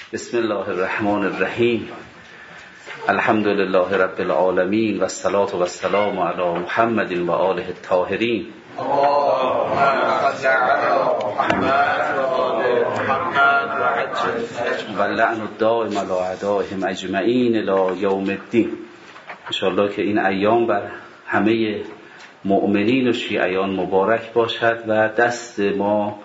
بسم الله الرحمن الرحیم. الحمد لله رب العالمین و الصلاة و السلام علی محمد و آله الطاهرین. و لعن الدائم علی اعدائهم اجمعین الی یوم الدین. انشاءالله که این ایام بر همه مؤمنین و شیعیان مبارک باشد و دست ما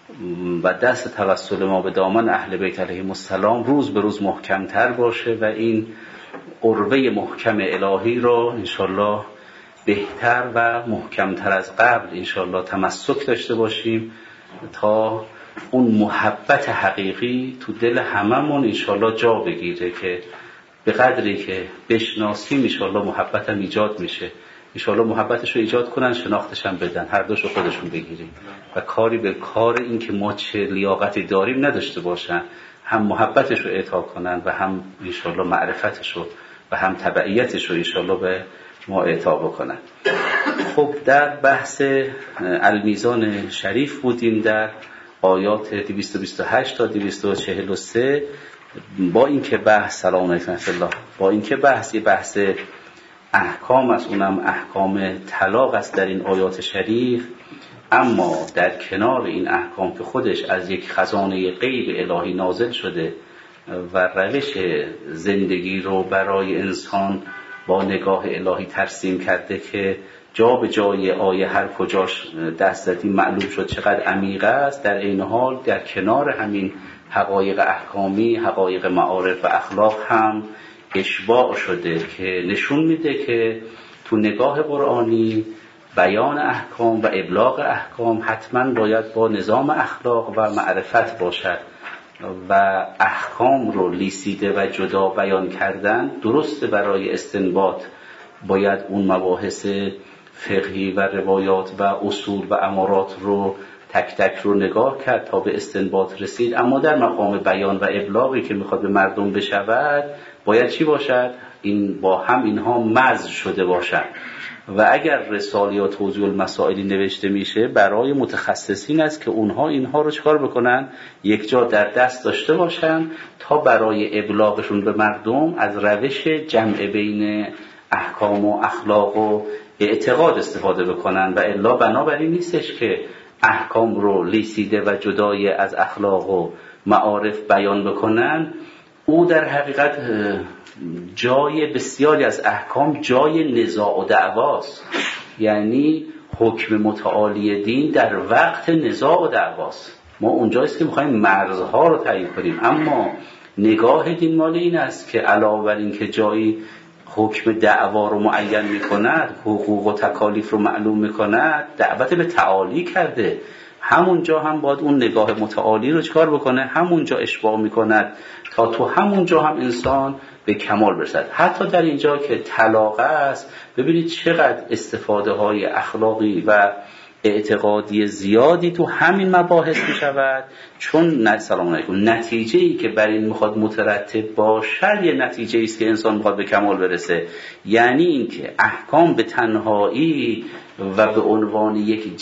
و دست توسل ما به دامن اهل بیت علیهم السلام روز به روز محکمتر باشه و این عروه محکم الهی را انشالله بهتر و محکمتر از قبل انشالله تمسک داشته باشیم تا اون محبت حقیقی تو دل هممون انشالله جا بگیره که به قدری که بشناسیم انشالله محبت هم ایجاد میشه. انشالله محبتش رو ایجاد کنن، شناختش هم بدن، هر دوش رو خودشون بگیریم و کاری به کار این که ما چه لیاقتی داریم نداشته باشن، هم محبتش رو اعطا کنن و هم انشالله معرفتش رو و هم تبعیتش رو انشالله به ما اعطا بکنن. خب در بحث المیزان شریف بودیم در آیات 228 تا 243 با اینکه بحث سلام علیکم الله، با اینکه بحث احکام است، اونم احکام طلاق است در این آیات شریف، اما در کنار این احکام که خودش از یک خزانه غیب الهی نازل شده و روش زندگی رو برای انسان با نگاه الهی ترسیم کرده که جا به جای آیه هر کجاش دست زدیم معلوم شد چقدر عمیق است، در این حال در کنار همین حقایق احکامی، حقایق معارف و اخلاق هم اشباع شده که نشون میده که تو نگاه قرآنی بیان احکام و ابلاغ احکام حتما باید با نظام اخلاق و معرفت باشد و احکام رو لیسیده و جدا بیان کردن درسته. برای استنباط باید اون مباحث فقهی و روایات و اصول و امارات رو تک تک رو نگاه کرد تا به استنباط رسید، اما در مقام بیان و ابلاغی که میخواد به مردم بشود باید چی باشد؟ این با هم اینها مزج شده باشد و اگر رساله یا توضیح المسائلی نوشته میشه برای متخصصین است که اونها اینها رو چکار بکنن؟ یک جا در دست داشته باشن تا برای ابلاغشون به مردم از روش جمع بین احکام و اخلاق و اعتقاد استفاده بکنن و الا بنابراین نیستش که احکام رو لیسیده و جدای از اخلاق و معارف بیان بکنن. او در حقیقت جای بسیاری از احکام جای نزاع و دعواست، یعنی حکم متعالی دین در وقت نزاع و دعواست. ما اونجایست که میخوایم مرزها رو تعیین کنیم، اما نگاه دین مال این است که علاوه بر این که جایی حکم دعوا رو معین میکند، حقوق و تکالیف رو معلوم میکند، دعوت به تعالی کرده، همونجا هم باید اون نگاه متعالی رو چکار بکنه؟ همونجا اشباع میکند تا تو همونجا هم انسان به کمال برسد. حتی در اینجا که طلاق است ببینید چقدر استفاده های اخلاقی و اعتقادی زیادی تو همین مباحث می شود، چون سلام علیکم نتیجه‌ای که بر این میخواد مترتب باشد یه نتیجه‌ای است که انسان میخواد به کمال برسه، یعنی اینکه احکام به تنهایی و به عنوان یک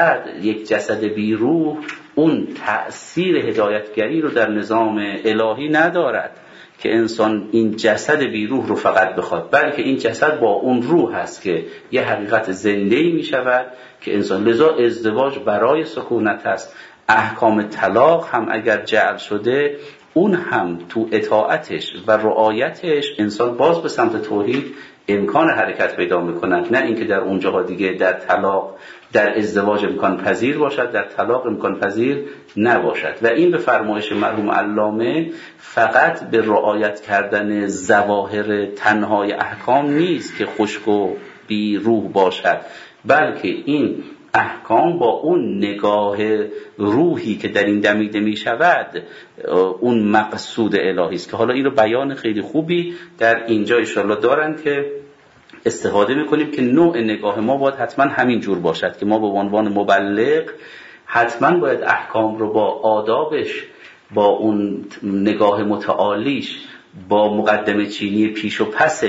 جسد بی روح اون تأثیر هدایتگری رو در نظام الهی ندارد که انسان این جسد بی روح رو فقط بخواد، بلکه این جسد با اون روح هست که یه حقیقت زنده‌ای می شود که انسان. لذا ازدواج برای سکونت است. احکام طلاق هم اگر جعل شده اون هم تو اطاعتش و رعایتش انسان باز به سمت توحید امکان حرکت پیدا می‌کند، نه اینکه در اونجاها دیگه در طلاق در ازدواج امکان پذیر باشد، در طلاق امکان پذیر نباشد. و این به فرمایش مرحوم علامه فقط به رعایت کردن ظواهر تنهای احکام نیست که خشک و بی روح باشد، بلکه این احکام با اون نگاه روحی که در این دمیده می شود اون مقصود الهی است که حالا این رو بیان خیلی خوبی در اینجا انشاءالله دارن که استفاده میکنیم که نوع نگاه ما باید حتما همین جور باشد که ما به عنوان مبلغ حتما باید احکام رو با آدابش، با اون نگاه متعالیش، با مقدمه چینی پیش و پسش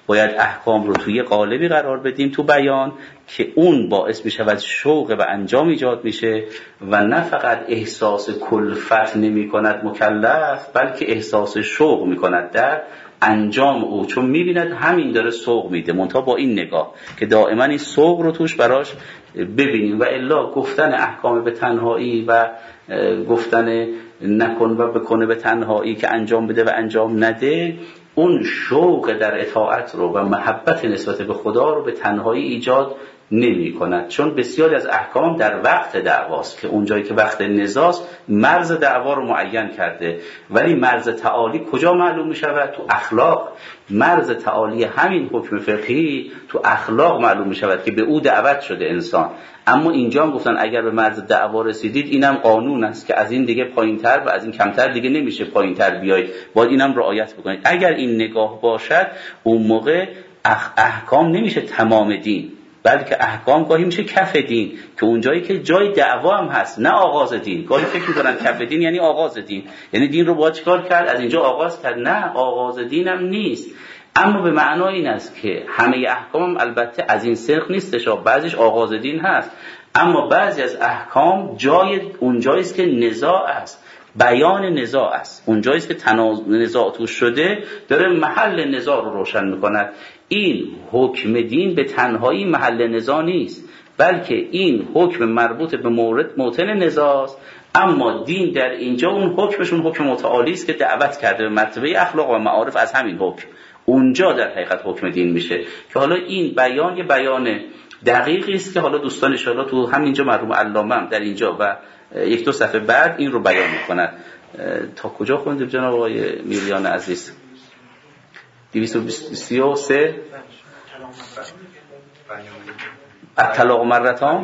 باید احکام رو توی قالبی قرار بدیم تو بیان که اون باعث می شود شوق به انجام ایجاد میشه و نه فقط احساس کلفت نمی کند مکلف، بلکه احساس شوق می کند در انجام او، چون می بیند همین داره سوق میده، منتها با این نگاه که دائما این سوق رو توش براش ببینیم. و الا گفتن احکام به تنهایی و گفتن نکن و بکنه به تنهایی که انجام بده و انجام نده، اون شوق در اطاعت رو و محبت نسبت به خدا رو به تنهایی ایجاد نمی کند. چون بسیاری از احکام در وقت دعواست که اونجایی که وقت نزاست مرز دعوا رو معین کرده، ولی مرز تعالی کجا معلوم می شود؟ تو اخلاق. مرز تعالی همین حکم فقهی تو اخلاق معلوم می شود که به او دعوت شده انسان. اما اینجا هم گفتن اگر به مرز دعوا رسیدید اینم قانون است که از این دیگه پایینتر و از این کمتر دیگه نمیشه پایینتر بیایید، باید اینم رعایت بکنید. اگر این نگاه باشد اون موقع احکام نمیشه تمام دین، بلکه احکام گاهی میشه کف دین، که اونجایی که جای دعوا هم هست نه آغاز دین. گاهی فکر می‌کنن کف دین یعنی آغاز دین، یعنی دین رو باید چیکار کرد؟ از اینجا آغاز کرد. نه، آغاز دین هم نیست، اما به معنای این است که همه احکام البته از این سرخ نیستش، بعضیش آغاز دین هست، اما بعضی از احکام اونجایی است که نزاع است، بیان نزاع است، اونجایی است که نزاع توش شده داره محل نزاع رو روشن می‌کند. این حکم دین به تنهایی محل نزاع نیست، بلکه این حکم مربوط به موطن نزاع است، اما دین در اینجا اون حکمشون حکم متعالی است که دعوت کرده به مرتبه اخلاق و معارف از همین حکم، اونجا در حقیقت حکم دین میشه. که حالا این بیان یه بیان دقیقی است که حالا دوستان ان شاءالله تو همینجا مرحوم علامه هم در اینجا و یک دو صفحه بعد این رو بیان میکنند. تا کجا خوندیم جناب آقای میلیان عزیز؟ 233 الطلاق مرتان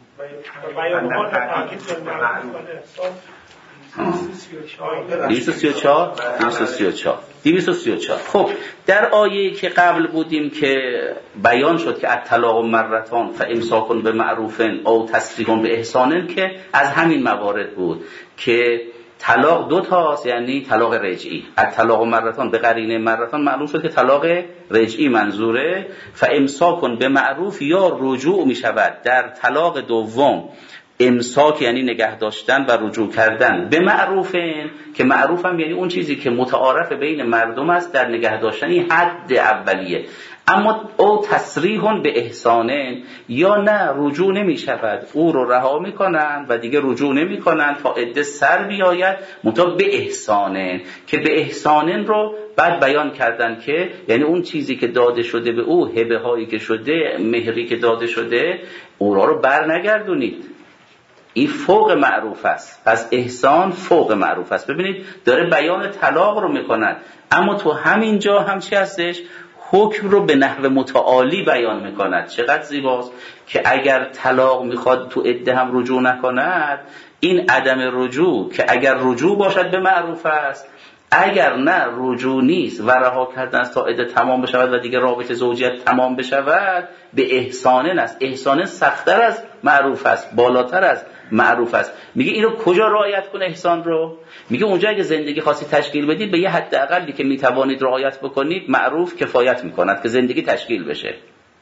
234. خب در آیه که قبل بودیم که بیان شد که الطلاق مرتان فامساک بمعروف او تسریح باحسان، که از همین موارد بود که طلاق دو تاست، یعنی طلاق رجعی. الطلاق مرتان به قرینه مرتان معلوم شد که طلاق رجعی منظوره. فامساک بمعروف یا رجوع می شود در طلاق دوم. امساک یعنی نگه داشتن و رجوع کردن به معروفن، که معروف هم یعنی اون چیزی که متعارف بین مردم است در نگه داشتنی حد اولیه. اما او تسریح به احسانن، یا نه رجوع نمی شود، او رو رها می کنن و دیگه رجوع نمی کنن تا عده سر بیاید، منتها به احسانن، که به احسانن رو بعد بیان کردن که یعنی اون چیزی که داده شده به او، هبه هایی که شده، مهری که داده شده، او رو بر نگردونید. این فوق معروف است، پس احسان فوق معروف است. ببینید داره بیان طلاق رو میکند، اما تو همین جا هم چی هستش؟ حکم رو به نحو متعالی بیان میکند. چقدر زیباست که اگر طلاق میخواد تو عده هم رجوع نکند، این عدم رجوع که اگر رجوع باشد به معروف است، اگر نه رجوع نیست و رها کردن است تا عده تمام بشود و دیگه رابطه زوجیت تمام بشود، به احسانن است. احسانن سخت‌تر از معروف است، بالاتر از معروف است. میگه اینو کجا رعایت کنه احسان رو؟ میگه اونجا اگه زندگی خاصی تشکیل بدید به یه حد اقلی که میتوانید رعایت بکنید، معروف کفایت میکند که زندگی تشکیل بشه.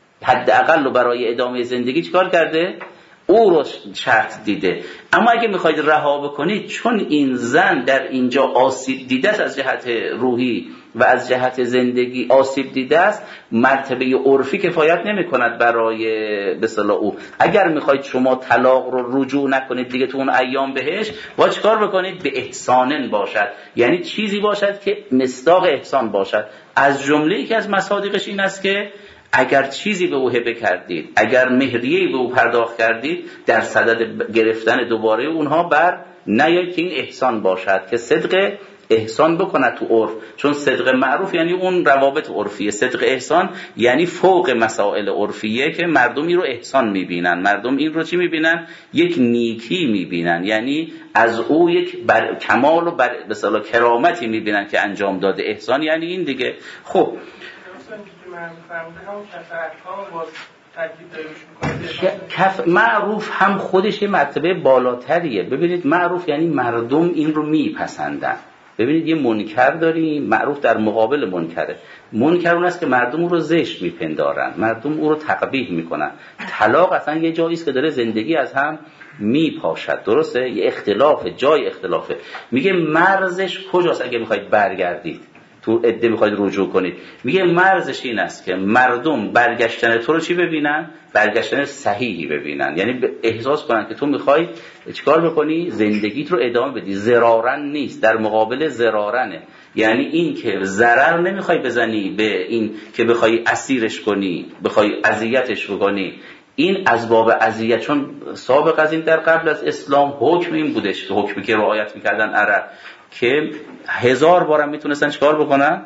حد اقل رو برای ادامه زندگی چیکار کرده؟ او رو شرط دیده. اما اگه میخواید رها بکنید، چون این زن در اینجا آسیب دیده است، از جهت روحی و از جهت زندگی آسیب دیده است، مرتبه عرفی کفایت نمی کند برای به اصطلاح او. اگر میخواید شما طلاق رو رجوع نکنید دیگه تو اون ایام بهش، باید چیکار بکنید؟ به احسانن باشد، یعنی چیزی باشد که مصداق احسان باشد. از جمله یکی از مصادیقش این است که اگر چیزی به او هبه کردید، اگر مهریه‌ای به او پرداخت کردید، در صدد گرفتن دوباره اونها بر نیایید که این احسان باشد، که صدق احسان بکند تو عرف. چون صدق معروف یعنی اون روابط عرفیه، صدق احسان یعنی فوق مسائل عرفیه که مردم این رو احسان میبینن. مردم این رو چی میبینن؟ یک نیکی میبینن، یعنی از او یک کمال و به اصطلاح کرامتی میبینن که انجام داده. احسان یعنی این دیگه. خب کف معروف هم خودش مرتبه بالاتریه. ببینید معروف یعنی مردم این رو میپسندن، ببینید یه منکر داریم، معروف در مقابل منکره. منکر اون است که مردم او رو زشت میپندارن، مردم او رو تقبیح میکنن. طلاق اصلا یه جایی است که داره زندگی از هم میپاشد، درسته؟ یه اختلافه، جای اختلافه. میگه مرزش کجاست اگه میخواید برگردید تو عده میخواید رجوع کنید؟ میگه مرزش این است که مردم برگشتن تو رو چی ببینن؟ برگشتن صحیحی ببینن، یعنی احساس کنن که تو میخوای چیکار بکنی؟ زندگیت رو ادامه بدی. ضرارن نیست، در مقابل ضرارنه. یعنی این که ضرر نمیخوای بزنی به این که بخوای اسیرش کنی، بخوای اذیتش بکنی، این از باب اذیت. چون سابق از این در قبل از اسلام حکم این بودش، حکمی که رعایت میکردن عرب، که 1000 بارم میتونستن چیکار بکنن؟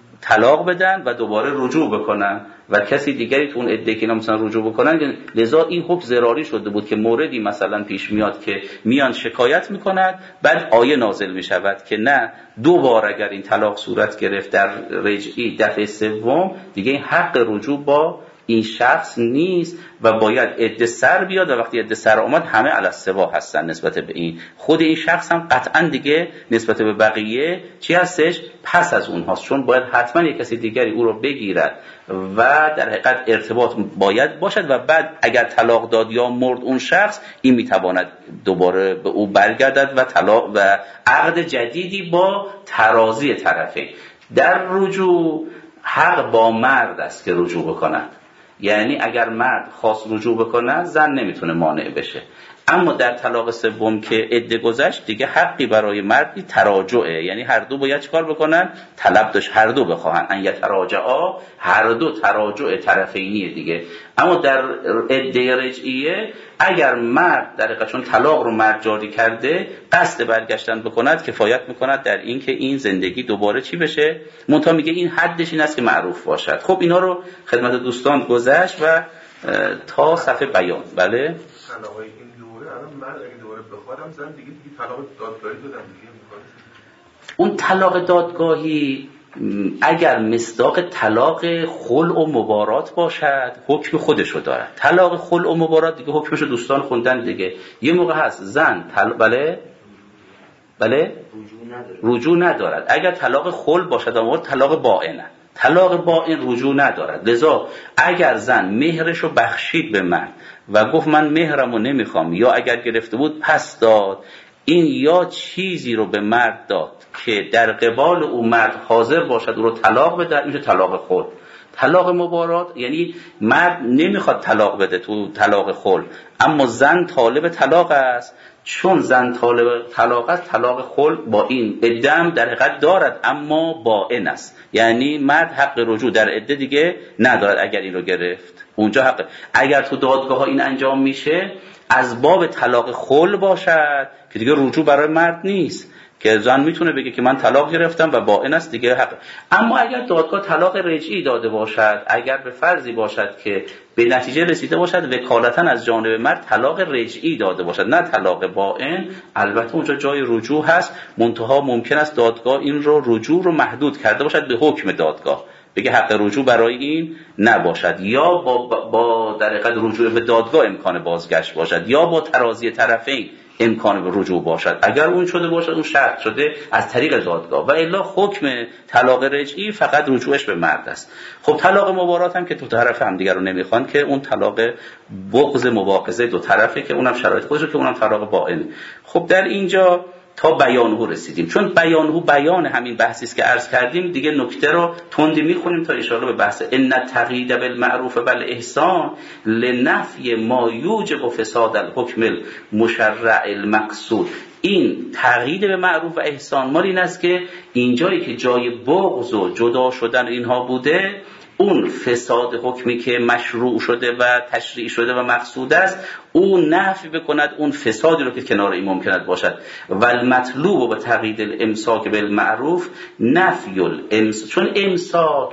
طلاق بدن و دوباره رجوع بکنن و کسی دیگری تو اون عده که اینا مثلا رجوع بکنن. لذا این حکم ضراری شده بود که موردی مثلا پیش میاد که میان شکایت میکنند، بعد آیه نازل میشود که نه، 2 بار اگر این طلاق صورت گرفت در رجعی، دفعه سوم دیگه این حق رجوع با این شخص نیست و باید عده سر بیاد و وقتی عده سر آمد همه علی السوا هستن نسبت به این. خود این شخص هم قطعا دیگه نسبت به بقیه چی هستش؟ پس از اونهاست، چون باید حتما یک کسی دیگری او رو بگیرد و در حقیقت ارتباط باید باشد و بعد اگر طلاق داد یا مرد اون شخص، این میتواند دوباره به او برگردد و طلاق و عقد جدیدی با ترازی طرفین. در رجوع حق با مرد است که رجوع بکند، یعنی اگر مرد خواست رجوع بکنه زن نمیتونه مانع بشه. اما در طلاق سوم که عده گذشت دیگه حقی برای مردی تراجعه، یعنی هر دو باید چیکار بکنن؟ طلب داشت هر دو بخواهن، ان یتراجعا، هر دو تراجع طرفینیه دیگه. اما در عده رجعیه اگر مرد در حقیقت چون طلاق رو مرد جاری کرده قصد برگشتن بکند، کفایت میکند در این که این زندگی دوباره چی بشه. منتها میگه این حدش این است که معروف باشد. خب اینا رو خدمت دوستان گذشت و تا صفحه بیان. بله طلاق این دوره الان مرد اگه دوباره بخوادم زن دیگه طلاق دادگاهی دادن دیگه. اون طلاق دادگاهی اگر مصداق طلاق خلع و مبارات باشد حکم خودشو دارد. طلاق خلع و مبارات دیگه حکمشو دوستان خوندن دیگه. یه موقع هست زن بله رجوع ندارد. اگر طلاق خلع باشد اما طلاق بائنه، طلاق بائن رجوع ندارد. لذا اگر زن مهرشو بخشید به مرد و گفت من مهرمو نمیخوام، یا اگر گرفته بود پس داد، این یا چیزی رو به مرد داد که در قبال او مرد حاضر باشد او رو طلاق بده، میشه طلاق خلع. طلاق مبارات یعنی مرد نمیخواد طلاق بده تو طلاق خلع، اما زن طالب طلاق است. چون زن طالب طلاق است، طلاق خلع با این عده در حقیقت دارد اما بائن است، یعنی مرد حق رجوع در عده دیگه ندارد. اگر این رو گرفت اونجا حق، اگر تو دادگاه ها این انجام میشه از باب طلاق خلع باشد که دیگه رجوع برای مرد نیست، که زن میتونه بگه که من طلاق گرفتم و بائن است دیگه حق. اما اگر دادگاه طلاق رجعی داده باشد، اگر به فرضی باشد که به نتیجه رسیده باشد وکالتا از جانب مرد طلاق رجعی داده باشد نه طلاق بائن، البته اونجا جای رجوع هست، منتها ممکن است دادگاه این رو رجوع رو محدود کرده باشد به حکم دادگاه، بگه حق رجوع برای این نباشد، یا با در حقیقت رجوع به دادگاه امکان بازگشت باشد، یا با ترازی طرفین امکان به رجوع باشد. اگر اون شده باشد اون شرط شده از طریق دادگاه، و الا حکم طلاق رجعی فقط رجوعش به مرد است. خب طلاق مبارات هم که دو طرف هم دیگر رو نمیخوان، که اون طلاق بغض مباغضه دو طرفه که اونم شرایط خودشه، که اونم طلاق بائن. خب در اینجا تا بیانه رسیدیم، چون بیانه بیان همین بحثی است که عرض کردیم دیگه. نکته رو تندی میخونیم تا ان شاء الله به بحث ان التقیید بالمعروف والاحسان لنفی ما یوجب فساد الحکم المشرع المقصود. این تقیید به معروف و احسان مال این است که اینجایی که جای بغض و جدا شدن اینها بوده، اون فساد حکمی که مشروع شده و تشریع شده و مقصود است، اون نفی بکند اون فسادی رو که کنار این ممکن باشد. و المطلوب به تقیید الامساک بالمعروف نفی الامساک، چون امساک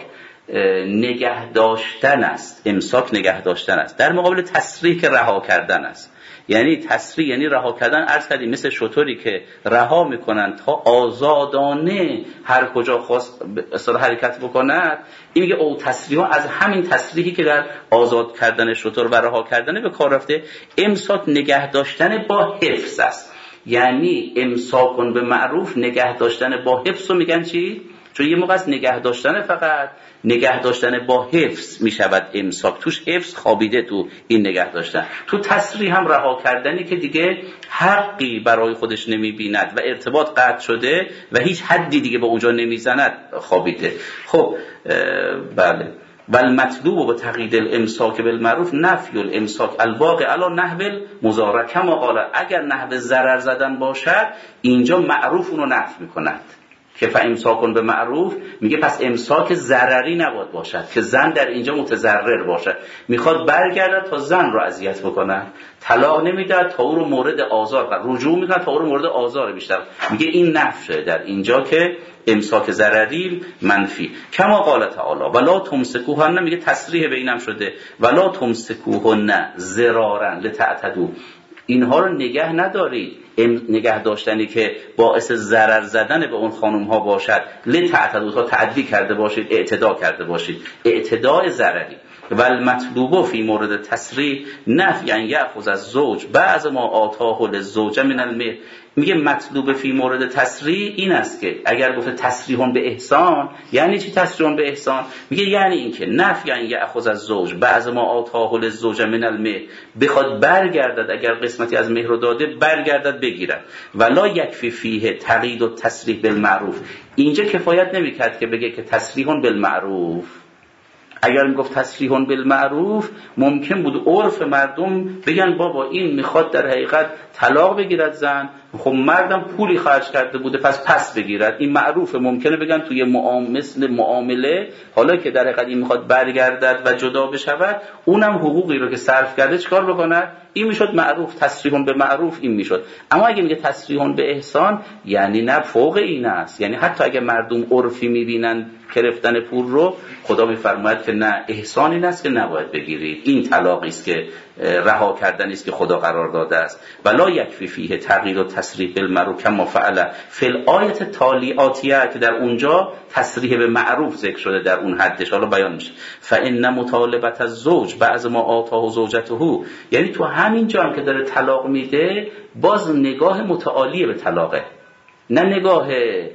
نگه داشتن است، امساک نگه داشتن است در مقابل تسریح که رها کردن است. یعنی تسریح یعنی رها کردن، عرض کردیم مثل شطوری که رها میکنن تا آزادانه هر کجا خواست اصلا حرکت بکند. این میگه او تسریح از همین تسریحی که در آزاد کردن شطور و رها کردن به کار رفته. امساک نگه داشتن با حفظ است، یعنی امساک به معروف، نگه داشتن با حفظ رو میگن چی؟ چون یه موقع از نگه داشتن، فقط نگه داشتن با حفظ میشود امساک، توش حفظ خوابیده تو این نگه داشتن. تو تسریح هم رها کردنی که دیگه حقی برای خودش نمیبیند و ارتباط قطع شده و هیچ حدی دیگه به اونجا نمیزند، خوابیده. خب بله. والمطلوب بتقیید الامساک بالمعروف نفی الامساک الواقع علی نحو المضارع کما قال، اگر نحو ضرر زدن باشد اینجا معروف اونو نفی میکند که فامساک به معروف، میگه پس امساک ضرری نباید باشد که زن در اینجا متضرر باشد، میخواد برگردد تا زن رو اذیت بکنه، طلاق نمیده تا او رو مورد آزار، رجوع میکنه تا او رو مورد آزار بیشتر، میگه این نفشه در اینجا که امساک ضرری منفی. کما قال تعالی ولا تمسکوهن، میگه تصریح بینم شده ولا تمسکوهن ضرارا لتعتدوا، اینها رو نگه ندارید، نگه داشتنی که باعث ضرر زدن به اون خانم ها باشد، لتعتدوا تا تعدی کرده باشید، اعتدا کرده باشید، اعتداء ضرری. و المطلوب فی مورد تصریح نفی ان یأخذ الزوج بعض ما آتاه للزوجه من المهر، میگه مطلوب فی مورد تصریح این است که اگر گفته تصریح به احسان، یعنی چی تصریح به احسان؟ میگه یعنی این که نفی ان یأخذ الزوج بعض ما آتاه للزوجه من المهر، بخواد برگردد اگر قسمتی از مهر رو داده برگردد بگیرد. ولا یکفی فیه تقیید و تصریح بالمعروف، اینجا کفایت نمیکرد که بگه که تصریح بالمعروف. اگر میگفت تصریح بالمعروف ممکن بود عرف مردم بگن بابا این میخواد در حقیقت طلاق بگیرد زن، خب مردم پولی خرج کرده بوده پس بگیرد، این معروفه. ممکنه بگن توی مثل معامله حالا که در حقیقت این میخواد برگردد و جدا بشود، اونم حقوقی رو که صرف کرده چکار بکند؟ این میشد معروف، تصریح به معروف این میشد. اما اگه میگه تصریح به احسان، یعنی نه فوق این است، یعنی حتی اگه مردم عرفی میبینن گرفتن پول رو، خدا میفرماید که نه، احسان این است که نباید بگیرید، این طلاقی است که رها کردنی است که خدا قرار داده است. ولا یکفی فیه تغییر و تصریح بالمعروف کما فعل فی الآیه تالی آتیه، که در اونجا تصریح به معروف ذکر شده در اون حدش، حالا بیان میشه. فان مطالبه الزوج بعض ما آتاه زوجته، یعنی تو همین جا هم که داره طلاق میده باز نگاه متعالی به طلاقه، نه نگاه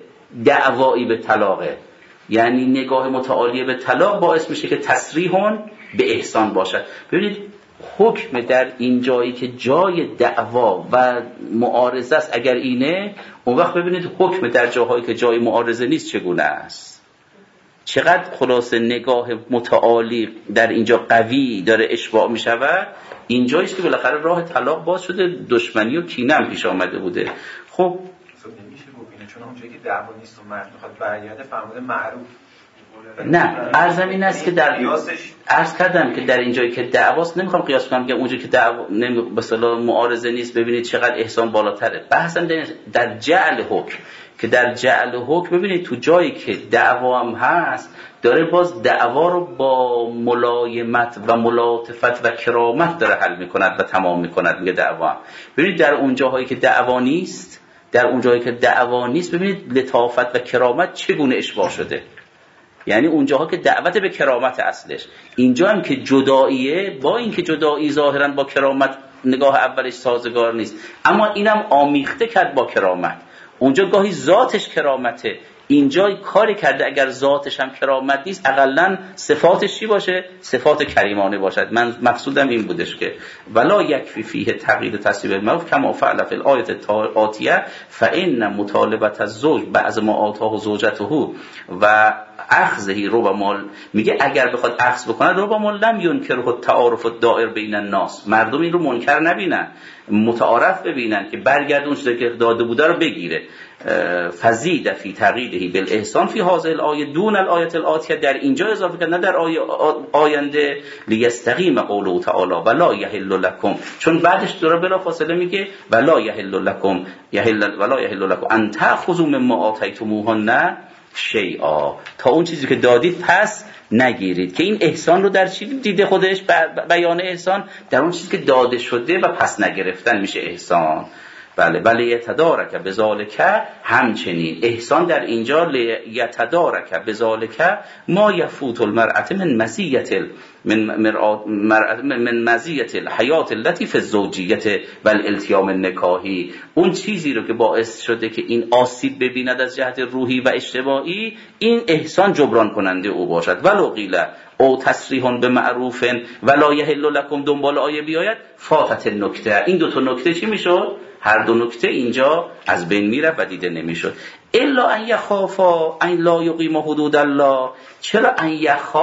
دعوایی به طلاقه. یعنی نگاه متعالی به طلاق باعث میشه که تصریح به احسان باشد. ببینید حکم در این جایی که جای دعوا و معارضه است اگر اینه، اون وقت ببینید حکم در جاهایی که جای معارضه نیست چگونه است. چقدر خلاصه نگاه متعالی در اینجا قوی داره اشباع می شود. اینجاییست که بالاخره راه طلاق باز شده، دشمنی و کینه هم پیش آمده بوده. خب نمیشه ببینه چون اونجایی که دعوا نیست و مرد میخواد برگرده فرموده معروف. نه عرضم این است که عرض کردم که در اینجایی که دعواست، نمیخوام قیاس کنم که اونجایی که دعوا به اصطلاح معارضه نیست ببینید چقدر احسان بالاتره. بحثم در جعل حکم، که در جعل حکم ببینید تو جایی که دعوا هم هست داره باز دعوا رو با ملایمت و ملاطفت و کرامت داره حل میکند و تمام میکند. میگه دعوا هم ببینید در اون جاهایی که دعوا نیست، در اون جایی که دعوا نیست ببینید لطافت و کرامت چگونه اشباع شده. یعنی اونجاها که دعوت به کرامت اصلش، اینجا هم که جداییه، با اینکه جدایی ظاهرا با کرامت نگاه اولش سازگار نیست، اما اینم آمیخته کرد با کرامت. اونجا گاهی ذاتش کرامته، اینجا کاری کرده اگر ذاتش هم کرامت نیست اقلن صفاتش چی باشه؟ صفات کریمانه باشد. من مقصودم این بودش که ولا یکفی فیه تغییر تصریح المعروف کما فعل فی الآیه آتیه فان مطالبه الزوج بعض ما آتاه زوجته و اخذه ربا مال، میگه اگر بخواد اخذ بکنه ربا مال لم ینکره التعارف الدائر بین الناس، مردم این رو منکر نبینن، متعارف ببینن که برگردون چیزی که داده بوده رو بگیره. فزید فی تقییده بالاحسان فی هذه الآیه دون الآیه الآتیه، در اینجا اضافه کرد نه در آینده، لیستقیم قوله تعالی ولا یحل لکم، چون بعدش داره بلا فاصله میگه ولا یحل لکم ان تأخذوا مما آتیتموهن شیئا، تا اون چیزی که دادید پس نگیرید. که این احسان رو در چی دیده خودش؟ بیان احسان در اون چیزی که داده شده و پس نگرفتن میشه احسان. بله یتدارک بذالک، همچنین احسان در اینجا یتدارک بذالک ما یفوت المرأة من مزیت الحیات التي فی الزوجیت و الالتیام النکاحی، اون چیزی رو که باعث شده که این آسیب ببیند از جهت روحی و اجتماعی، این احسان جبران کننده او باشد. ولو قیل او تصریح به معروف ولا یحل لکم، دنبال آیه بیاید فاتت النکته، این دو تا نکته چی میشد؟ هر دو نکته اینجا از بین میره و دیده نمیشد. الا ان یخافا ان لا یقیم حدود الله. چرا ان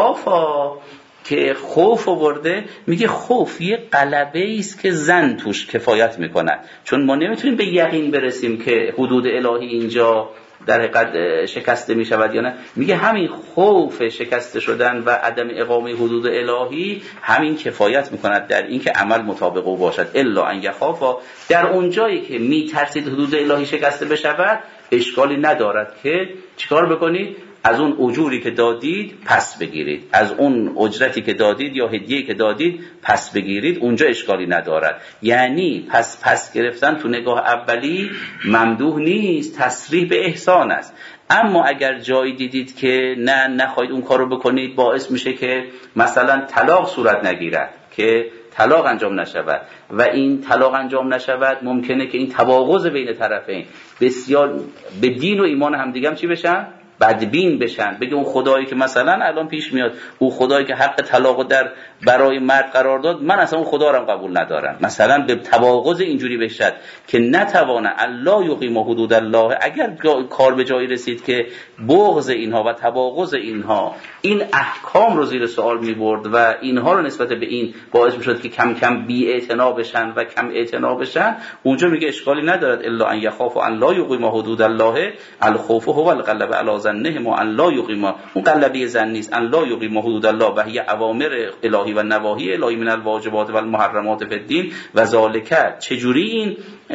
یخافا که خوف آورده؟ میگه خوف یه غلبه است که زن توش کفایت میکنه، چون ما نمیتونیم به یقین برسیم که حدود الهی اینجا در حقیقت شکسته می شود یا نه. میگه همین خوف شکسته شدن و عدم اقامه حدود الهی همین کفایت میکند در این که عمل مطابق او باشد. الا ان یخافا، در اون جایی که میترسید حدود الهی شکسته بشود، اشکالی ندارد که چیکار بکنید؟ از اون اجوری که دادید پس بگیرید، از اون اجرتی که دادید یا هدیه‌ای که دادید پس بگیرید، اونجا اشکالی ندارد. یعنی پس گرفتن تو نگاه اولی ممدوح نیست، تصریح به احسان است. اما اگر جایی دیدید که نخواهید اون کارو بکنید، باعث میشه که مثلا طلاق صورت نگیرد، که طلاق انجام نشود و این طلاق انجام نشود ممکنه که این تباغض بین طرفین بسیار به دین و ایمان همدیگه چی بشن؟ بدبین بشن. بگه اون خدایی که مثلا الان پیش میاد، اون خدایی که حق طلاقو در برای مرد قرار داد، من اصلا اون خدا رو قبول ندارم. مثلا به تباغض اینجوری بشد که نتوانه الله یقیم حدود الله. اگر کار به جایی رسید که بغض اینها و تباغض اینها این احکام رو زیر سوال میبرد و اینها رو نسبت به این باعث میشد که کم کم بی اعتنا بشن و کم اعتنا بشن، اونجا میگه اشکالی ندارد. الا ان یخاف ان لا یقیم حدود الله، الخوف هو الغلبه علی ظنهم ان لا یقیم، اون غلبه ظن نیست، ان لا یقیم حدود الله و هی اوامر الهی و نواهی الهی من الواجبات و المحرمات فی الدین و ذالک. چجوری این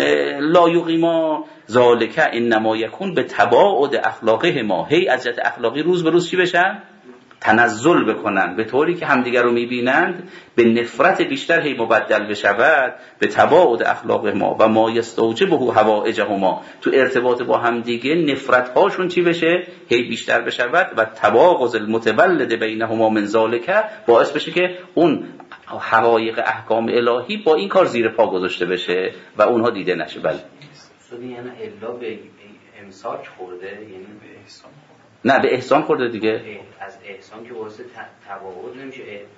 لا یقیم؟ ذالک انما یکون به تباعد اخلاقه ما، هی از جهت اخلاقی روز به روز چی بشن؟ تنزل بکنن، به طوری که همدیگر رو میبینند به نفرت بیشتر هی مبدل بشود به تباعد اخلاق ما و ما یستوجبه حوائجهما، تو ارتباط با همدیگه نفرت هاشون چی بشه؟ هی بیشتر بشود و تباغض المتولد بینهما من ذالک باعث بشه که اون حقایق احکام الهی با این کار زیر پا گذاشته بشه و اونها دیده نشه. بله یعنی الا به امساک خورده، یعنی به احسان نه به احسان خورده دیگه. از احسان که واسه تباعد نمیشه،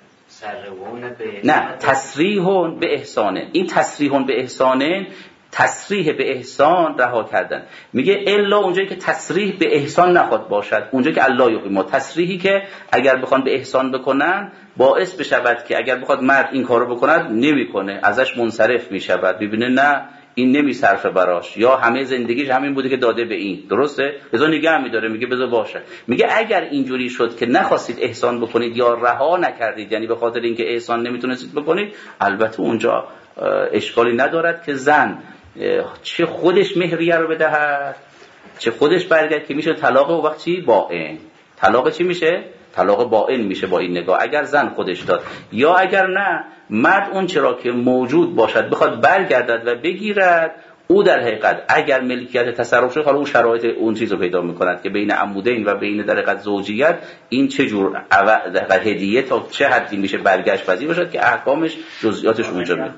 سرغون به نه تصریح به احسانه. این تصریح به احسانه، تصریح به احسان رها کردن. میگه الا اونجایی که تصریح به احسان نخواد باشد، اونجایی که الله یقیم، تصریحی که اگر بخوان به احسان بکنن باعث بشود که اگر بخواد مرد این کارو بکند نمیکنه، ازش منصرف میشود، ببینه نه این نمیصرفه براش، یا همه زندگیش همین بوده که داده به این، درسته؟ بذار نگه میداره، میگه بذار باشه. میگه اگر اینجوری شد که نخواستید احسان بکنید یا رها نکردید، یعنی به خاطر اینکه احسان نمیتونستید بکنید، البته اونجا اشکالی ندارد که زن چه خودش مهریه رو بدهد چه خودش برگرد، که میشه طلاق و وقت چی؟ باین. طلاق چی میشه؟ طلاق باین میشه با این نگاه، اگر زن خودش داد، یا اگر نه مرد اون چرا که موجود باشد بخواد برگردد و بگیرد، او در حقیقت اگر ملکیت تصرف شد، حالا اون شرایط اون چیز رو پیدا میکند که بین عمودین و بین در حقیقت زوجیت این چه جور هدیه تا چه حدی میشه برگشت پذیر باشد که احکامش جزئیاتش اونجا میاد.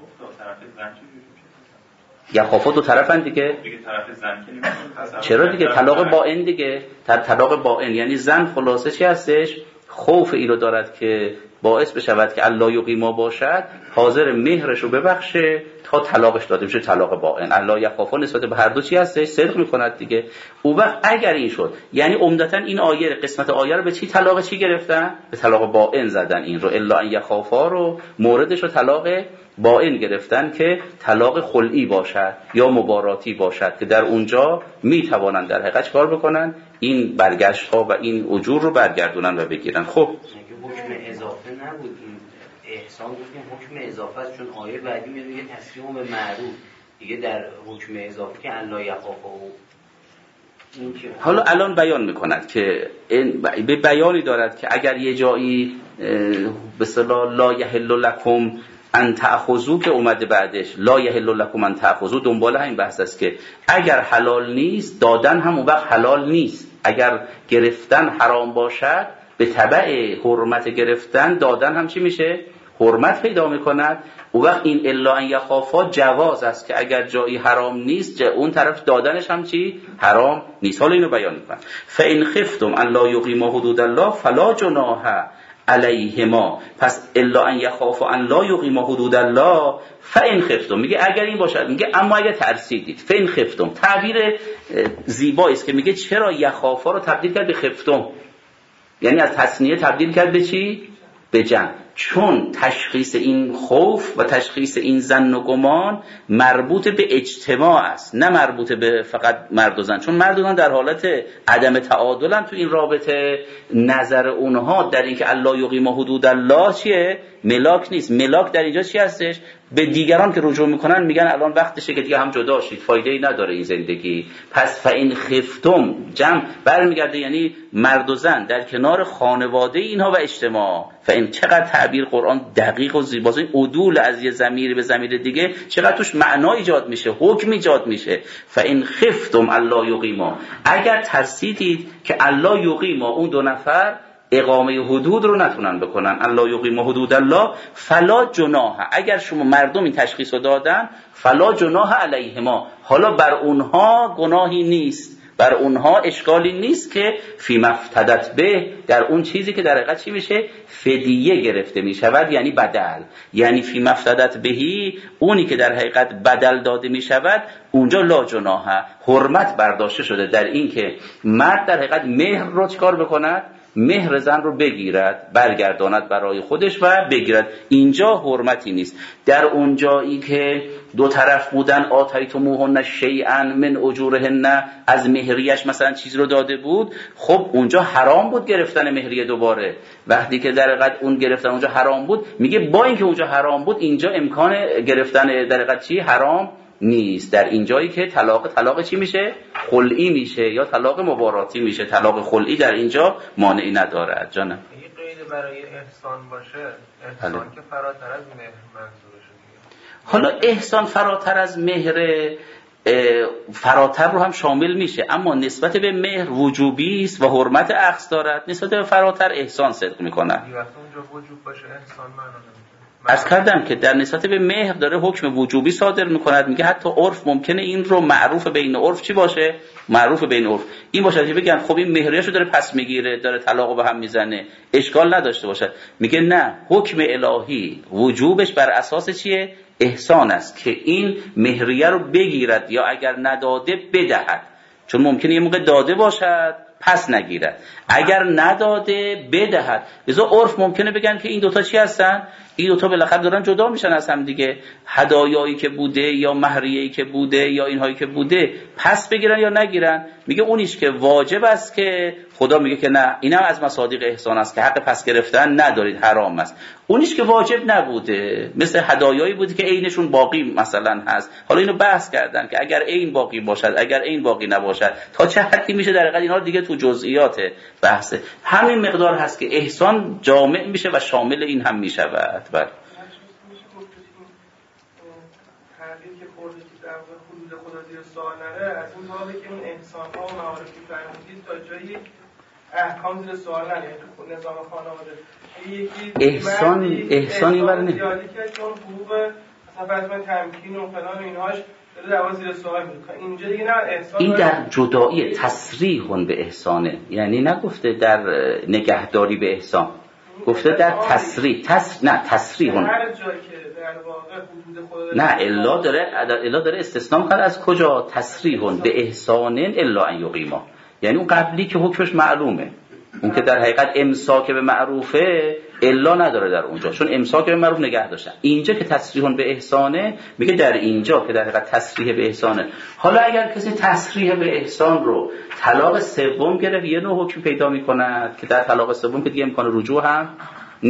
یا خافا دو طرفن دیگه چرا دیگه؟ طلاق باین دیگه، طلاق باین یعنی زن خلاصه چی هستش؟ خوف ای رو دارد که باعث بشود که الله یقیما باشد، حاضر مهرش رو ببخشه تا طلاقش داده بشه، طلاق باین. الله یخافا نسبت به هر دو چی هستش؟ صدق میکند دیگه. اون وقت اگر این شد، یعنی عمدتاً این آیه قسمت آیه رو به چی طلاق چی گرفتن؟ به طلاق باین زدن. این رو الا ان یخافا رو موردش رو طلاق باین گرفتن که طلاق خلعی باشد یا مباراتی باشد، که در اونجا میتوانند در حقیقت کار بکنن، این برگشت ها و این اجور رو برگردونن و بگیرن. خب حکم اضافه نبود این احسان، گفتیم حکم اضافه است، چون آیه بعدی میگه تسلیم به معروف دیگه، در حکم اضافه که الله یخافه. حالا الان بیان میکند که به بیانی دارد که اگر یه جایی به اصطلاح لا یحل لکم ان تأخذوا که اومده بعدش لا یحل لکم ان تأخذوا، دنبال همین بحث است که اگر حلال نیست دادن هم اون وقت حلال نیست. اگر گرفتن حرام باشد به تبع حرمت گرفتن دادن هم چی میشه؟ حرمت پیدا میکند. اون وقت این الا ان یخافا جواز است که اگر جایی حرام نیست اون طرف دادنش هم چی؟ حرام نیست. حالا اینو بیان میکنم. فان خفتم ان لا یقیما حدود الله فلا جناح علیهما، پس الا ان یخافا ان لا یقیما حدود الله فان خفتم، میگه اگر این باشد، میگه اما اگر ترسیدید. فان خفتم تعبیر زیبایی است که میگه چرا یخافا رو تبدیل کرد به خفتم، یعنی از تثنیه تبدیل کرد به چی؟ به جمع. چون تشخیص این خوف و تشخیص این ظن و گمان مربوط به اجتماع است، نه مربوط به فقط مرد و زن. چون مرد و زن در حالت عدم تعادلن تو این رابطه. نظر اونها در اینکه الله یقیم حدود الله چیه؟ ملاک نیست. ملاک در اینجا چی هستش؟ به دیگران که رجوع میکنن میگن الان وقتشه که دیگه هم جدا شید، فایده‌ای نداره این زندگی. پس فإن خفتم جمع برمیگرده، یعنی مرد و زن در کنار خانواده اینها و اجتماع. فإن چقدر تعبیر قرآن دقیق و زیباست. این عدول از یه ضمیر به ضمیر دیگه چقدر توش معنا ایجاد میشه، حکم ایجاد میشه. فإن خفتم الله یقیما، اگر ترسیدید که الله یقیما اون دو نفر اقامه حدود رو نتونن بکنن، الله یقیم حدود الله فلا جناح، اگر شما مردم این تشخیص رو دادن فلا جناح علیهما، حالا بر اونها گناهی نیست، بر اونها اشکالی نیست که فی مفتدت به، در اون چیزی که در حقیقت چی میشه؟ فدیه گرفته میشود، یعنی بدل. یعنی فی مفتدت بهی، اونی که در حقیقت بدل داده میشود، اونجا لا جناح، حرمت برداشته شده در این که مرد در حقیقت مهر رو چکار بکند؟ مهر زن رو بگیرد، برگرداند برای خودش و بگیرد. اینجا حرمتی نیست. در اونجایی که دو طرف بودن آتیتموهن شیئا من اجورهن، از مهریش مثلا چیز رو داده بود، خب اونجا حرام بود گرفتن مهریه دوباره. وقتی که در حقیقت اون گرفتن اونجا حرام بود، میگه با اینکه اونجا حرام بود اینجا امکان گرفتن در حقیقت چی؟ حرام نیست. در اینجایی که طلاق چی میشه؟ خلعی میشه یا طلاق مباراتی میشه. طلاق خلعی در اینجا مانعی ندارد. جانم این قید برای احسان باشه، احسان که فراتر از مهر منظورشه دیگه. حالا احسان فراتر از مهر، فراتر رو هم شامل میشه، اما نسبت به مهر وجوبی است و حرمت اخذ دارد. نسبت به فراتر احسان صدق میکنه. وقتی اونجا وجوب باشه احسان معنا نمیده. عرض کردم که در نسبت به مهر داره حکم وجوبی صادر میکند. میگه حتی عرف ممکنه این رو معروف بین عرف چی باشه؟ معروف بین عرف این باشه که بگن خب این مهریه‌شو داره پس میگیره، داره طلاقو به هم میزنه، اشکال نداشته باشه. میگه نه، حکم الهی وجوبش بر اساس چیه؟ احسان است که این مهریه رو بگیرد یا اگر نداده بدهد. چون ممکنه یه موقع داده باشد پس نگیرد، اگر نداده بدهد. لذا عرف ممکنه بگن که این دوتا چی هستن؟ این دوتا بالاخره دارن جدا میشن از هم دیگه. هدایایی که بوده یا مهریه‌ای که بوده یا اینهایی که بوده پس بگیرن یا نگیرن. میگه اونیش که واجب است که خدا میگه که نه، اینم از مصادیق احسان است که حق پس گرفتن ندارید، حرام است. اونیش که واجب نبوده، مثل هدایایی بوده که عینشون باقی مثلا هست. حالا اینو بحث کردن که اگر عین باقی باشد، اگر عین باقی نباشد، تا چه حدی میشه در حقیقت. اینا دیگه تو جزئیات بحثه. همین مقدار هست که احسان جامع میشه و شامل این هم میشود. بله تغییر که خورده که در حدود خدا زیر سوال نره، از اون بابه که اون انسان‌ها و معارفی فرمودید تا جایی احکام زیر سوال نره، یعنی نظام خانواده احسان این برنه زیادی که چون حقوق مثلا فرض تمکین و فلان و اینهاش داره دعوا زیر سوال میکنه. اینجا دیگه نه احسان، این در جدایی تصریح به احسانه، یعنی نگفته در نگهداری به احسان، گفته در تصریح. نه تصریح هر جا که در واقع حدود خدا نه الا داره استثناء میکنه. از کجا؟ تصریح به احسان الا ان یقیما، یعنی اون قبلی که حکمش معلومه، اون که در حقیقت امساک به معروفه الا نداره در اونجا، چون امساک به معروف نگه داشتن. اینجا که تصریح به احسانه، میگه در اینجا که در حقیقت تصریح به احسانه. حالا اگر کسی تصریح به احسان رو طلاق سوم گرفت، یه نوع حکم پیدا میکند که در طلاق سوم که دیگه امکان رجوع هم نیست.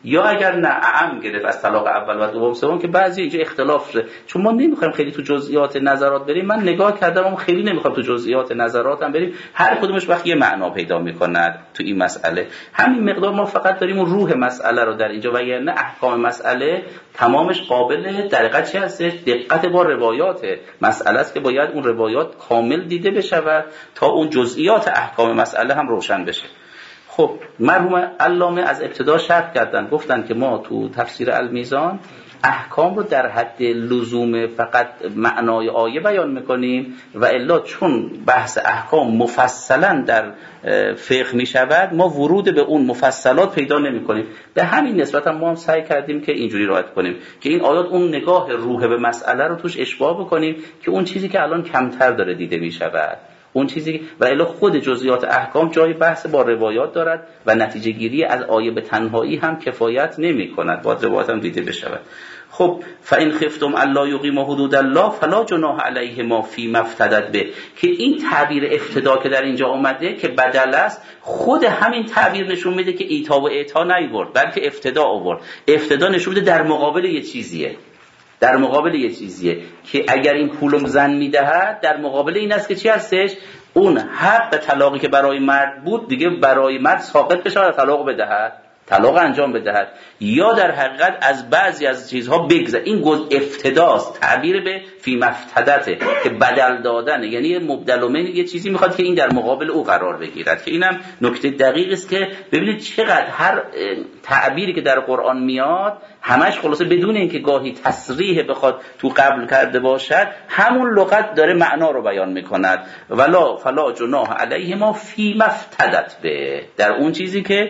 یا اگر نه اعم گرفت از طلاق اول و دوم سوم که بعضی اینجا اختلاف شده. چون ما نمیخوایم خیلی تو جزئیات نظرات بریم، من نگاه کردم اما خیلی نمیخوام تو جزئیات نظراتم بریم، هر کدومش وقتی یه معنا پیدا میکنه تو این مسئله. همین مقدار ما فقط داریم اون روح مسئله رو در اینجا، وگرنه احکام مسئله تمامش قابل در حقیقت چی هستش؟ دقت با روایات مسئله است که باید اون روایات کامل دیده بشه و تا اون جزئیات احکام مسئله هم روشن بشه. خب مرحوم علامه از ابتدا شرح کردن، گفتن که ما تو تفسیر المیزان احکام رو در حد لزوم فقط معنای آیه بیان میکنیم و الا چون بحث احکام مفصلا در فقه میشود ما ورود به اون مفصلات پیدا نمیکنیم. به همین نسبت هم ما هم سعی کردیم که اینجوری رعایت کنیم که این آیات اون نگاه روح به مسئله رو توش اشباع بکنیم که اون چیزی که الان کمتر داره دیده میشود، اون چیزی و الا خود جزئیات احکام جای بحث با روایات دارد و نتیجه گیری از آیه به تنهایی هم کفایت نمی کند، باید روایات هم دیده بشود. خب فإن خفتم الا یقیما حدود الله فلا جناح علیهما فیما افتدت به، که این تعبیر افتدا که در اینجا آمده که بدل است، خود همین تعبیر نشون میده که ایتا و اعطا نیورد بلکه افتدا آورد. افتدا نشون میده در مقابل یه چیزیه، در مقابل یه چیزیه که اگر این پولم زن میدهد در مقابل این است که چی هستش؟ اون حق طلاقی که برای مرد بود دیگه برای مرد ساقط بشه و طلاق بدهد، طلاق انجام بدهد، یا در حقیقت از بعضی از چیزها بگذر. این افتداست، تعبیر به فی مفتدته که بدل دادن، یعنی مبدل و من یه چیزی میخواد که این در مقابل او قرار بگیرد، که اینم نکته دقیق است که ببینید چقدر هر تعبیری که در قرآن میاد همش خلاصه بدون اینکه گاهی تصریح بخواد تو قبل کرده باشد همون لغت داره معنا رو بیان میکند. ولا فلا جناح علیهما فی مفتدت به، در اون چیزی که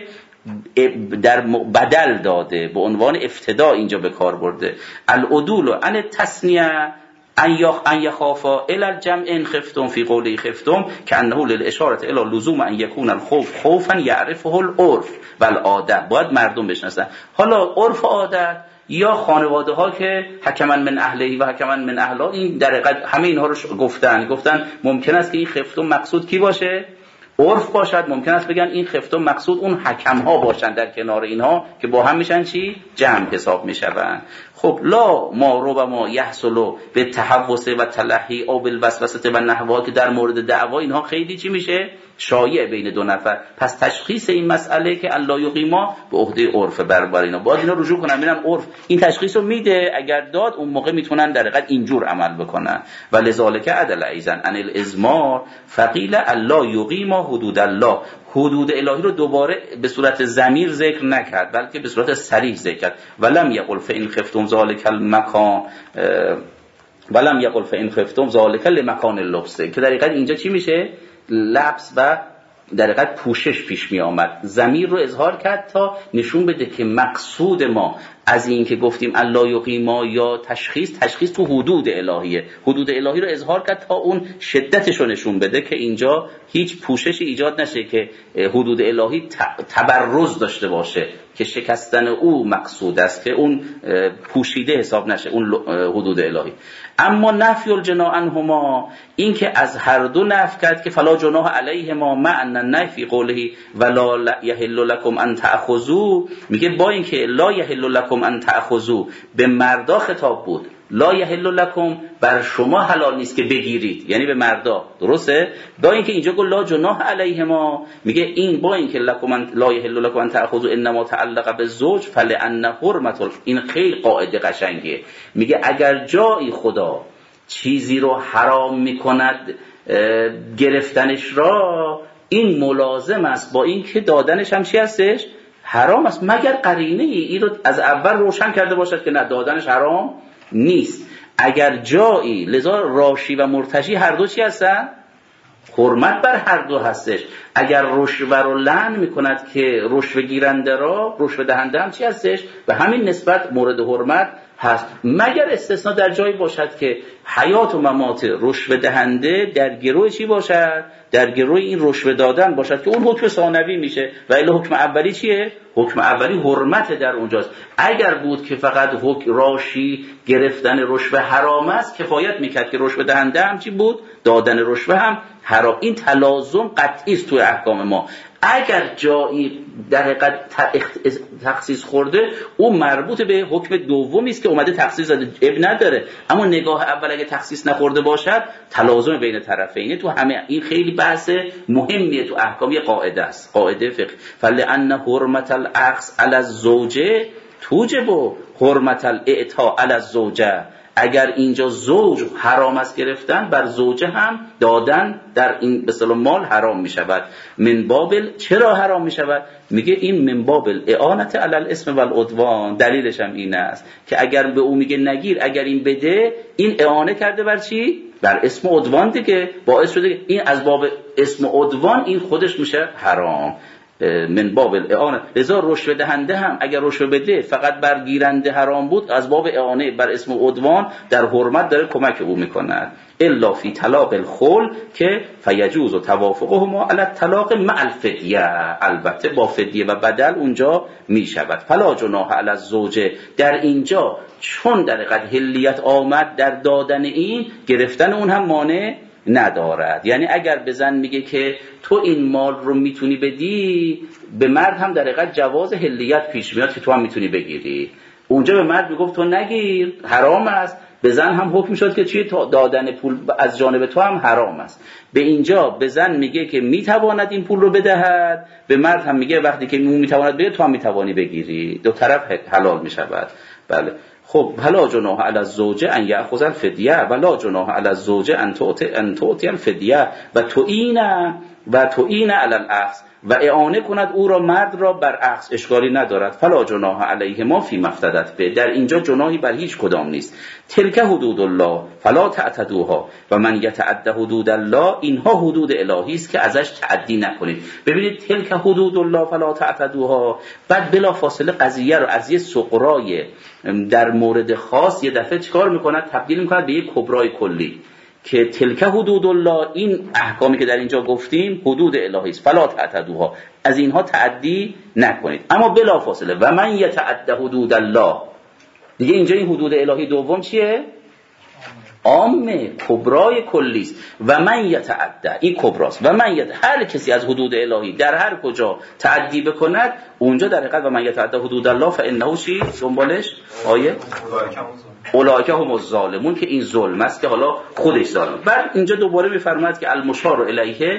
در بدل داده به عنوان افتدا اینجا به کار برده. العدول عن التثنیه ان یخافا الی الجمع ان خفتم فی قوله خفتم کانه للاشاره الی لزوم ان یکون الخوف خوفا یعرفه العرف والعاده، باید مردم بشناسن. حالا عرف و عادت یا خانواده ها که حکما من اهله و حکما من اهلها، این در حقیقت همه اینها رو گفتن ممکن است که این خفتم مقصود کی باشه؟ عرف باشد. ممکن است بگن این خفتم مقصود اون حکم ها باشن در کنار اینها که با هم میشن چی؟ جمع حساب میشون. خب لا ما رو و ما یحصل به تحوس و تلهی او بالوسوسه و نحوها، که در مورد دعوا اینها خیلی چی میشه؟ شایع بین دو نفر. پس تشخیص این مسئله که الا یقیما به عهده عرف برابر اینا، باید اینا رجوع کنن ببینن عرف این تشخیص رو میده، اگر داد اون موقع میتونن در حقیقت اینجور عمل بکنن. و لذالک عدل ایزن عن الازمار فقیل الا یقیما حدود الله، حدود الهی رو دوباره به صورت ضمیر ذکر نکرد بلکه به صورت صریح ذکر کرد. ولم یقل فإن خفتم ذلک المکان ولم یقل فإن خفتم ذلک لمکان اللبس، که در حقیقت اینجا چی میشه؟ لبس و در حقیقت پوشش پیش می آمد. ضمیر رو اظهار کرد تا نشون بده که مقصود ما از این که گفتیم الا یقیما یا تشخیص تو حدود الهیه. حدود الهی رو اظهار کرد تا اون شدتش رو نشون بده که اینجا هیچ پوششی ایجاد نشه، که حدود الهی تبرز داشته باشه که شکستن او مقصود است، که اون پوشیده حساب نشه اون حدود الهی. اما نفی الجناح عنهما، این که از هر دو نفی کرد که فلا جناح علیهما معنی نفی قوله ولا یحل لكم ان تأخذوا، میگه با این که لا یحل لكم ان تأخذوا به مردا خطاب بود، لا یحل لكم بر شما حلال نیست که بگیرید، یعنی به مردا، درسته؟ با اینکه اینجا گفت لا جناح علیهما، میگه این با اینکه لا یحل لكم ان تأخذوا انما تعلق بالزوج فلان حرمت، این خیلی قاعده قشنگه. میگه اگر جایی خدا چیزی رو حرام میکند گرفتنش را، این ملازم است با اینکه دادنش هم چی هستش؟ حرام است، مگر قرینه ای رو از اول روشن کرده باشد که نه دادنش حرام نیست. اگر جایی، لذا راشی و مرتشی هر دو چی هستن؟ حرمت بر هر دو هستش. اگر رشوه رو لعن میکند که رشوه گیرنده را، رشوه دهنده هم چی هستش؟ به همین نسبت مورد حرمت هست، مگر استثناء در جایی باشد که حیات و ممات رشوه دهنده در گروه چی باشد؟ در گروه این رشوه دادن باشد که اون حکم ثانوی میشه. و الا حکم اولی چیه؟ حکم اولی حرمت در اونجاست. اگر بود که فقط حکم راشی گرفتن رشوه حرام است، کفایت میکرد که رشوه دهنده هم چی بود؟ دادن رشوه هم حرام. این تلازم قطعی است توی احکام ما. اگر جایی در حقیقت تخصیص خورده، اون مربوط به حکم دومی است که اومده تخصیص داده، اب نداره. اما نگاه اول اگه تخصیص نخورده باشد، تلازم بین طرفینه تو همه این خیلی بحث مهمیه تو احکام. یه قاعده است، قاعده فقه، فلأن حرمت الاخذ علی الزوجه توجب حرمت الاعطاء علی الزوجه. اگر اینجا زوج حرام است گرفتن، بر زوجه هم دادن در این به اصطلاح مال حرام می شود. من بابل چرا حرام می شود؟ میگه این من بابل اعانت علی الاسم و العدوان. دلیلش هم این است که اگر به او میگه نگیر، اگر این بده، این اعانه کرده بر چی؟ بر اسم و عدوان دیگه، باعث شده این از باب اسم و عدوان این خودش میشه حرام. من باب الاعانه. لذا رشوه دهنده هم اگر رشوه بده فقط بر گیرنده حرام بود، از باب اعانه بر اسم و عدوان در حرمت داره کمک او میکند. الا فی طلاق الخل که فیجوز و توافقهما علی الطلاق مع الفدیه. البته با فدیه و بدل اونجا میشود. فلا جناح علی الزوجه. در اینجا چون در حقیقت حلیت آمد در دادن این، گرفتن اون هم مانع ندارد. یعنی اگر به زن میگه که تو این مال رو میتونی بدی، به مرد هم در حقیقت جواز حلیت پیش میاد که تو هم میتونی بگیری. اونجا به مرد میگفت تو نگیر، حرام است. به زن هم حکم شد که چیه؟ دادن پول از جانب تو هم حرام است. به اینجا به زن میگه که میتواند این پول رو بدهد، به مرد هم میگه وقتی که میتواند بگه تو هم میتوانی بگیری. دو طرف حلال میشود. بله. خب لا جناح علی الزوجه ان یأخذ الفدیه و لا جناح علی الزوجه ان تعطی الفدیه و تعین علی الاخذ، و اعانه کند او را مرد را بر اخذ. اشکالی ندارد. فلا جناح علیه ما فی مفتدت به. در اینجا جناحی بر هیچ کدام نیست. تلک حدود الله فلا تعتدوها و من یتعد حدود الله. اینها حدود الهی است که ازش تعدی نکنید. ببینید تلک حدود الله فلا تعتدوها، بعد بلا فاصله قضیه رو از یه صغرای در مورد خاص یه دفعه چیکار میکند؟ تبدیل میکند به یک کبرای کلی که تلک حدود الله. این احکامی که در اینجا گفتیم حدود الهی است. فلا تعتدوها، از اینها تعدی نکنید. اما بلا فاصله و من یتعد حدود الله، دیگه اینجا این حدود الهی دوم چیه؟ عامه، کبرای کلی است. و من یتعد، این کبراست. و من هر کسی از حدود الهی در هر کجا تعدی بکند، اونجا در حقیقت و من یتعد حدود الله فانه چی دنبالش آیه اولئک هم الظالمون، که این ظلم است که حالا خودش ظالم. بعد اینجا دوباره میفرماید که المشار الیه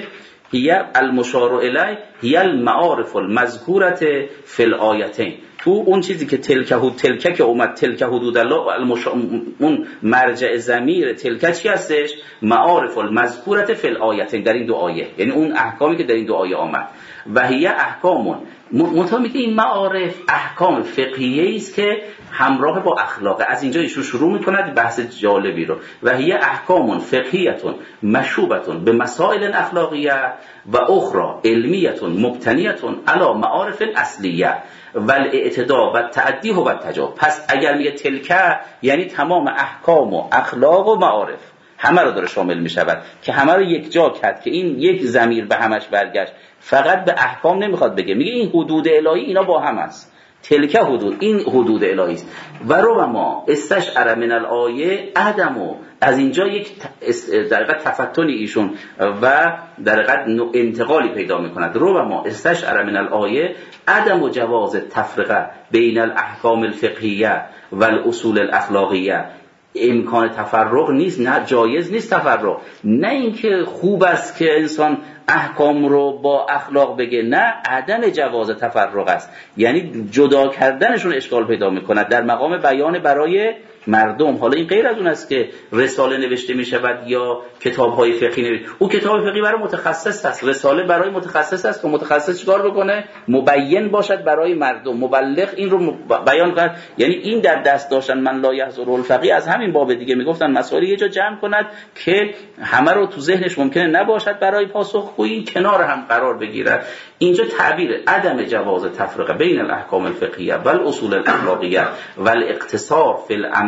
هی المعارف المذکوره فی الآیتین. تو اون چیزی که تلکه که اومد تلک حدود الله، اون مرجع ضمیر تلکه چی هستش؟ معارف المذکوره فی الآیتین، در این دو آیه، یعنی اون احکامی که در این دو آیه آمد. و هی احکامون مطابق این معارف احکام فقهیه است که همراه با اخلاق. از اینجا ایشون شروع میکند بحث جالبی رو. و هی احکام فقهیتون مشوبتون به مسائل اخلاقیه و اخرى علمیتون مبتنیتون علی معارف اصلیه و الاعتداء و تعدی و تجاوز. پس اگر میگه تلکه، یعنی تمام احکام و اخلاق و معارف همه رو داره شامل میشود، که همه رو یک جا کرد که این یک ضمیر به همش برگشت. فقط به احکام نمیخواد بگه، میگه این حدود الهی اینا با هم است. تلکه حدود، این حدود الهی است. و رو ما استشعر من الآیه عدمو، از اینجا یک در حقیقت تفتنی ایشون و در حقیقت انتقالی پیدا میکند. رو ما استشعر من الآیه عدم جواز تفرقه بین الاحکام الفقهیه و الاصول الاخلاقیه. امکان تفرق نیست، نه جایز نیست تفرق. نه اینکه خوب است که انسان احکام رو با اخلاق بگه، نه، عدم جواز تفرق است. یعنی جدا کردنشون اشکال پیدا میکند در مقام بیان برای مردم. حالا این غیر از اون است که رساله نوشته می شود یا کتاب‌های فقهی نوشته. او کتاب فقهی برای متخصص است، رساله برای متخصص است که متخصص چیکار بکنه؟ مبین باشد برای مردم، مبلغ این رو بیان کند. یعنی این در دست داشتن من لا یحضر الفقیه، از همین باب دیگه میگفتن مسائل یه جا جمع کند که همه رو تو ذهنش ممکنه نباشد برای پاسخگویی، کنار هم قرار بگیرد. اینجا تعبیر عدم جواز تفرقه بین الاحکام الفقهیه و الاصول الاخلاقیه و الاقتصار فی العمل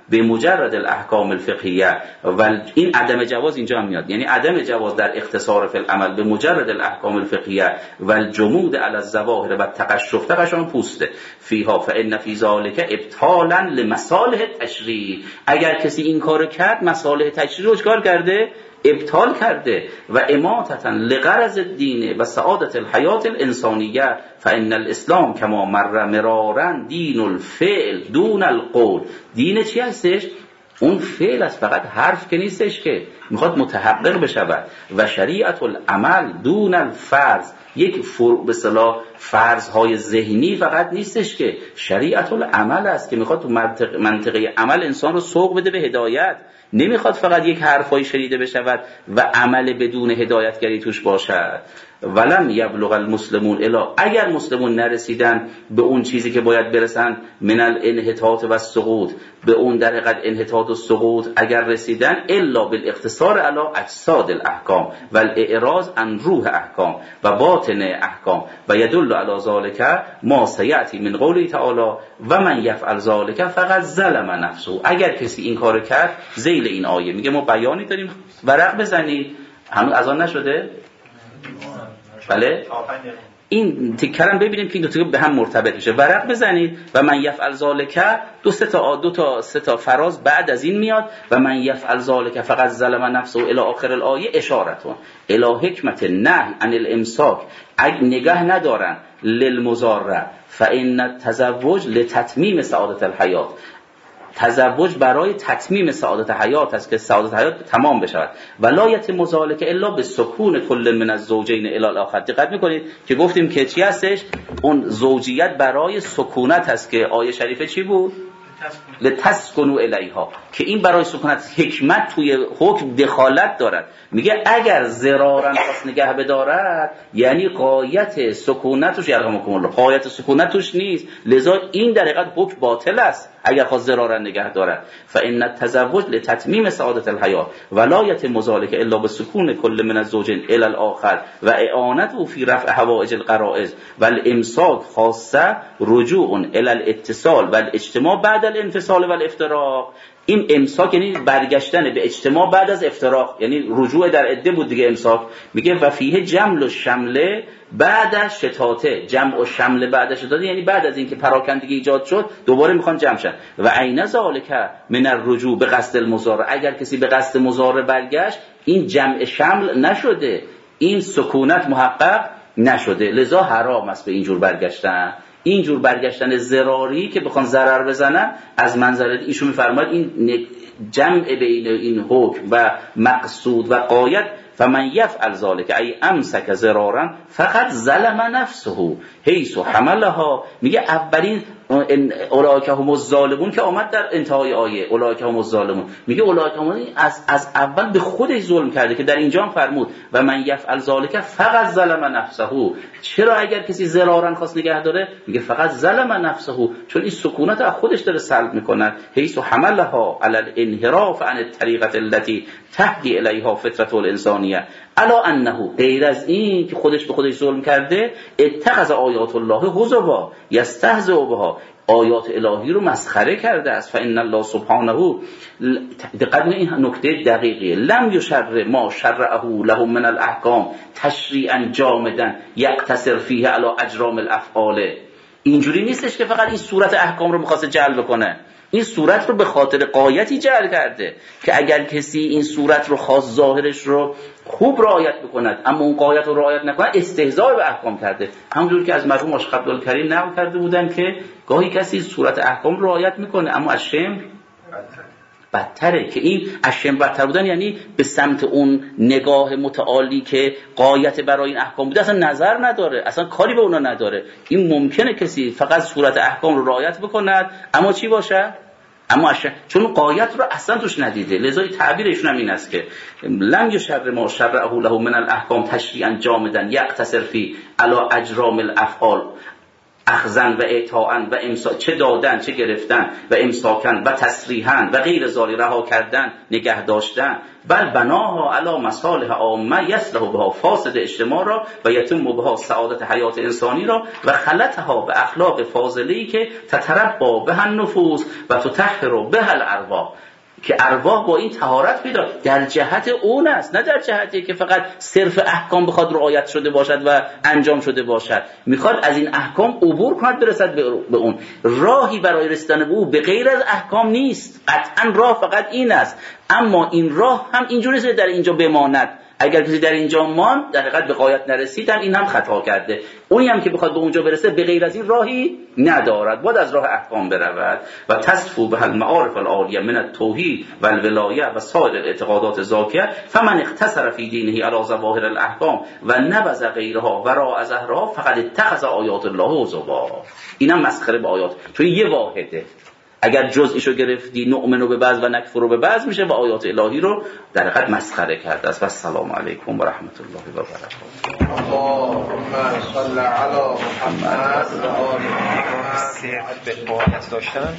به مجرد الاحکام الفقهیه. و این عدم جواز اینجا هم میاد، یعنی عدم جواز در اختصار فی العمل به مجرد الاحکام الفقهیه و الجمود علی الظواهر و تقشف پوسته فیها فان فی ذلک ابطالا لمصالح التشریع. اگر کسی این کارو کرد مصالح تشریع رو چیکار کرده؟ ابطال کرده. و اماتتا لغرض الدین و سعادت الحیات الانسانیه فان الاسلام کما مر مرارا دین الفعل دون القول. دین چی هستش؟ اون فعل است، فقط حرف که نیستش که میخواد متحقق بشود. و شریعت العمل دون الفرض، یک به اصطلاح فرض‌های ذهنی فقط نیستش که شریعت العمل است که میخواد تو منطقه عمل انسان رو سوق بده به هدایت. نمیخواد فقط یک حرفای شنیده بشود و عمل بدون هدایتگری توش باشد. ولم یبلغ المسلمون الا، اگر مسلمون نرسیدن به اون چیزی که باید برسن من الانحطاط و السقوط، به اون در حقیقت انحطاط و سقوط اگر رسیدن، الا بالاقتصار علی اجساد الاحکام و الاعراض عن روح احکام و باطن احکام و یدل علی ذلک ما سیأتی من قوله تعالی و من یفعل ذلک فقط ظلم نفسه. اگر کسی این کارو کرد، ذیل این آیه میگه ما بیانی داریم، ورق بزنید. هنوز اذان نشده؟ بله، این تکرارم ببینیم که این دو تا به هم مرتبط میشه. ورق بزنید و من یفعل ذلک، دو تا سه تا فراز بعد از این میاد و من یفعل ذلک فقط ظلم نفسه الی آخر الآیه اشارتون الی حکمت نهی عن الامساک. اگه نگاه ندارن للمضاره فان التزوج لتتمیم سعادت الحیات، تزوج برای تتمیم سعادت حیات است که سعادت حیات تمام بشود. ولایت مزالک الا به سکون کل من الزوجین الی الاخر. دقت میکنید که گفتیم که چی هستش؟ اون زوجیت برای سکونت است که آیه شریفه چی بود؟ لتسکنوا الیها، که این برای سکونت. حکمت توی حکم دخالت دارد. میگه اگر ضرارا خواست نگه بدارد، یعنی غایت سکونتش یرحمکم الله، غایت سکونتش نیست، لذا این در حقیقت حکم باطل است اگر خواست ضرارا نگه دارد. فان التزوج لتتمیم سعادت الحیات ولایت مزالک الا بسکون کل من الزوجین الی الاخر و اعانته فی رفع حوائج الغرائز والامساک خاصه رجوع الی الاتصال والاجتماع بعد الانفصال والافتراق. این امساک یعنی برگشتن به اجتماع بعد از افتراق، یعنی رجوع در عده بود دیگه امساک. میگه و فیه جمع و شمله بعد از شتاته، جمع و شمله بعد از شتاته یعنی بعد از اینکه پراکندگی ایجاد شد دوباره میخوان جمع شن. و عین ذالک من الرجوع به قصد المضارع، اگر کسی به قصد مضارع برگشت، این جمع شمل نشده، این سکونت محقق نشده، لذا حرام است به اینجور برگشتن. اینجور برگشتن ضراری که بخوان ضرر بزنن، از منظر ایشون میفرماید این جمع بین این حکم و مقصود و غایت فمن یفعل ذلک ای امسک ضرارا فقط ظلم نفسه حیث حملها. میگه اولین اولئک هم الظالمون که آمد در انتهای آیه، اولئک هم الظالمون، میگه اولئک هم از اول به خودش ظلم کرده که در اینجا هم فرمود و من یفعل ذلک فقط ظلم نفسه. چرا اگر کسی ضرارا خواست نگه داره، میگه فقط ظلم نفسه، چون این سکونت از خودش داره سلب میکنه. حیث حملها علی الانحراف عن الطریقه التي تهدی الیها فطرة الانسانیه الا انه، غیر از این که خودش به خودش ظلم کرده، اتخذ آیات الله هزوا یستهزئ بها، آیات الهی رو مسخره کرده است. فان الله سبحانه، دقت این نکته دقیقیه، لم یشرع ما شرعه لهم من الاحکام تشریعا جامدا یقتصر فیه علی اجرام الافعال. اینجوری نیستش که فقط این صورت احکام رو می‌خواسته جلب کنه، این صورت رو به خاطر غایتی جعل کرده که اگر کسی این صورت رو خاص ظاهرش رو خوب رعایت بکند اما اون غایت رو رعایت نکنه، استهزاء به احکام کرده. همونجور که از مرحوم آقای عبدالکریم نقل کرده بودن که گاهی کسی صورت احکام رو رعایت میکنه اما از شم بدتره، که این از شم بدتر بودن یعنی به سمت اون نگاه متعالی که غایت برای این احکام بوده اصلا نظر نداره، اصلا کاری به اونا نداره. این ممکنه کسی فقط صورت احکام رو رعایت بکند اما چی باشه؟ اما چون غایت رو اصلا توش ندیده، لذا تعبیرشون هم این است که لم یشرع ما شرعه له من الاحکام تشریعا جامدا یقتصر فی علی اجرام الافعال. اخذن و اعطاءن و امساک، چه دادن چه گرفتن، و امساکن و تسریحن و غیر ذالک، رها کردن نگه داشتن. بل بناها علی مصالح عامه یصلح بها فاسد اجتماع را و یتم بها سعادت حیات انسانی را و خلطها به اخلاق فاضله‌ای که تتربا بها النفوس و تطهر بها الارواح، که ارواح با این طهارت پیدا در جهت اون است، نه در جهتی که فقط صرف احکام بخواد رعایت شده باشد و انجام شده باشد. میخواد از این احکام عبور کند برسد به اون. راهی برای رسیدن به او به غیر از احکام نیست، قطعا راه فقط این است. اما این راه هم اینجوری است در اینجا بماند. اگر کسی در اینجا ماند در حقیقت به غایت نرسید، این هم خطا کرده. اونی هم که بخواد به اونجا برسه به غیر از این راهی ندارد، باید از راه احکام برود. و تصفو به المعارف العالیه من التوحید و الولایه و سایر الاعتقادات زاکیه، فمن اختصر فی دینه علی ظواهر الاحکام و نبذ غیرها وراء ظهرها فقد اتخذ آیات الله هزوا. اینم مسخره به آیات، چون یه واحده. اگر جزئیشو گرفتی نؤمنو به بعض و نکفرو به بعض میشه و آیات الهی رو در حقیقت مسخره کرده است. و السلام علیکم و رحمت الله و برکاته. اللهم صل علی محمد و آل محمد. صرف به قاعدت داشتن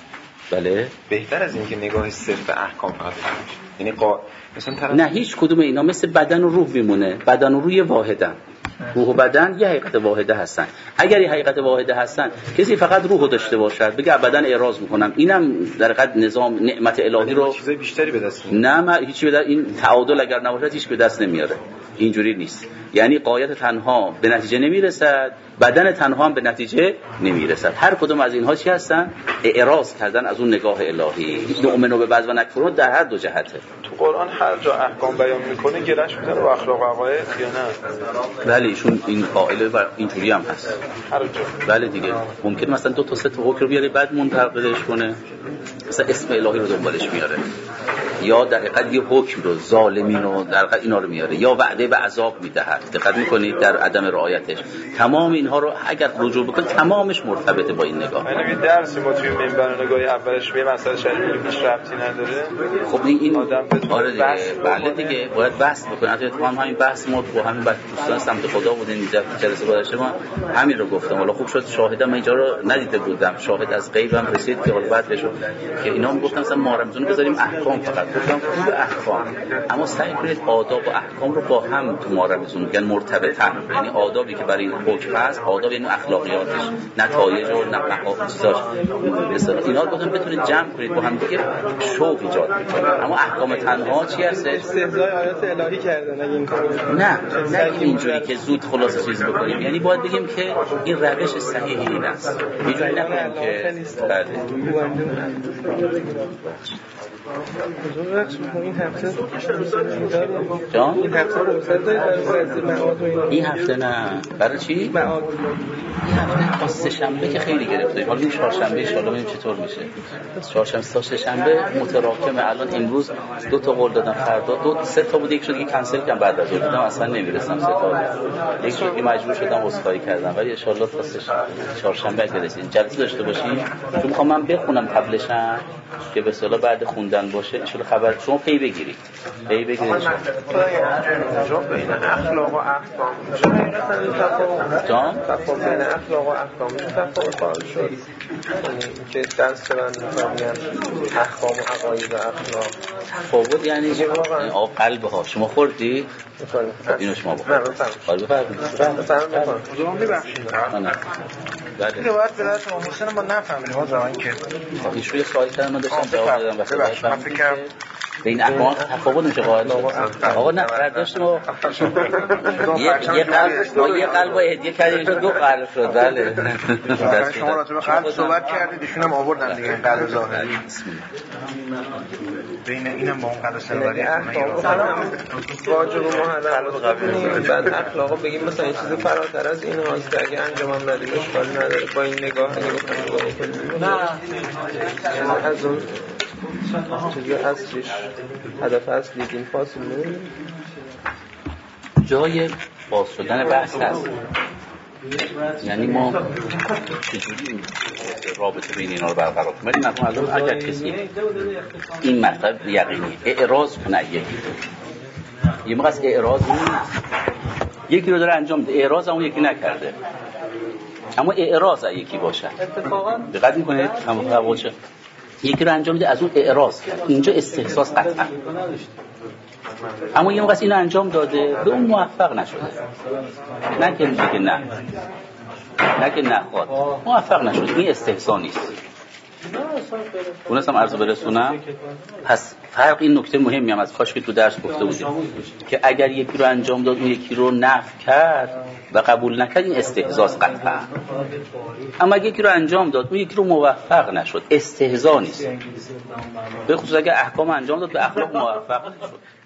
بله بهتر از این که نگاه صرف احکام فقط یعنی مثلا نه، هیچ کدوم اینا مثل بدن و روح میمونه. بدن و روح یه واحدن، روح و بدن یه حقیقت واحده هستن. اگر یه حقیقت واحده هستن، کسی فقط روح رو داشته باشد بگه بدن اعراض میکنم، اینم در حقیقت نظام نعمت الهی رو چیزای بیشتری به دست میاره. نه، من هیچی این تعادل اگر نباشد هیچ به دست نمیاره. اینجوری نیست. یعنی قایت تنها به نتیجه نمیرسد، بدن تنها هم به نتیجه نمیرسد. هر کدوم از اینها چی هستن؟ اعراض کردن از اون نگاه الهی. نؤمنو به بعض و نکفرون در هر دو جهته. تو قرآن هر جا احکام بیان میکنه گرش میزنه با اخلاق و عقاید یا نه؟ بله ایشون این قائله و اینجوری هم هست. هر جا. بله دیگه. ممکن مثلا 2 تا 3 تا حکم رو بیاره بعد منتقدش کنه، مثلا اسم الهی رو دنبالش میاره، یا در حقیقت یه حکم رو ظالمین رو در حقیقت اینا رو میاره، یا وعده به عذاب میدهد. دقت میکنید در عدم رعایتش. تمام اینها رو اگر رجوع بکنید تمامش مرتبطه با این نگاه. یعنی درس ما توی منبر نگاه اولش به مسئله شریعتی هیچ ربطی نداره. خب این آدم آره دیگه. بله دیگه باید بحث بکنه. حتی تو همین بحث ما با همین دوستان سمت خدا بودن اینجا جلسه گذشته ما همین رو گفتم. حالا خوب شد شاهدم اینجا رو ندیده بودم، شاهد از غیبم رسید که بعد بشو که اینا میگفتن مثلا ما رمضان بذاریم احکام فقط. گفتم خوب احکام، اما سعی کنید آداب و احکام رو با هم تو ما رمضان میگن مرتبطن. یعنی آدابی که برای این حکم هست، آداب یعنی اخلاقیاتش، نتایج و چیزاش، مثلا اینا رو گفتم بتونید جمع کنید با هم دیگه شوق ایجاد میکنه. اما احکام تنها چی هست؟ استهزای آیات الهی کردن اگه این کارو نه اینجوری که زود خلاصه چیز بکنیم. یعنی باید بگیم که این روش صحیح این است. اینجوری نکنیم که بله این هفته جان این هفته فرصت دارید برای معاد و اینا؟ این هفته نه. برای چی؟ معاد. این هفته تا سه شنبه که خیلی گرفته. حالا این چهارشنبه ان شاء الله ببینیم چطور میشه. چهارشنبه تا سه شنبه متراکمه. الان امروز 2 تا قول دادم، فردا 3 تا بود، یک شد دیگه کنسل کردم. بعد از اون دیدم اصلا نمیرسم 3 تا. یک شد مجبور شدم عذرخواهی کردم. ولی ان شاء الله تا چهارشنبه برسیم جلسه داشته باشیم. چون میخوام من بخونم قبلشم که به اصطلاح بعد خوندن باشه ان شاء الله خبر شما پی بگیرید. جواب بین اخلاق و احکام جان تفاوت بین اخلاق و احکام تفاوت قائل شد که دست من می‌فهمن احکام و عقاید و اخلاق تفاوت یعنی قلب ها. شما خوردی؟ اینو شما بخورید. بفرمایید. جواب می‌بخشید. نه. بله. روایت به شما حسین ما نفهمیدیم ما زمان که ایشون سوال کردن من داشتم جواب دادم. من فکر بین احکام تفاوت میشه قائل. آقا نه برداشت ما یه قلب و هدیه کردیم 2 قلب شد. بله شما راجع به قلب صحبت کردید، ایشون هم آوردن دیگه این قلب ظاهری. بین اینم با اون قلب سنواری واجب و محرم بعد اخلاقو بگیم مثلا یه چیز فراتر از این هاست که اگه انجام هم ندیم اشکالی نداره. با این نگاه اگه بکنیم نه از اون چیزی اصلیش هدف اصلی دین فاصل نمیم. جای باز شدن بحث هست. یعنی ما چجوری رابطه بین اینا رو برقرار کنیم. ولی مثلا الان اگر کسی این مطلب یقینی اعراض کنه یه موقع از اعراض نیست، یکی رو داره انجام میده، اعراض اون یکی نکرده. اما اعراض یکی باشه. اتفاقا دقت میکنید هم چه یکی رو انجام میده از اون اعراض کرد، اینجا استحساس قطعا. اما یه موقع اینو انجام داده به اون موفق نشده، نه که میگه که نه که نخواد، موفق نشده، این استحسان نیست. اونستم عرض برسونم. پس فرق این نکته مهمی هم از کاش که تو درس گفته بودیم که اگر یکی رو انجام داد اون یکی رو نفی کرد و قبول نکرد، این استهزاء قطعا. اما اگر یکی رو انجام داد اون یکی رو موفق نشد، استهزاء نیست. به خصوص اگر احکام انجام داد به اخلاق موفق نشد،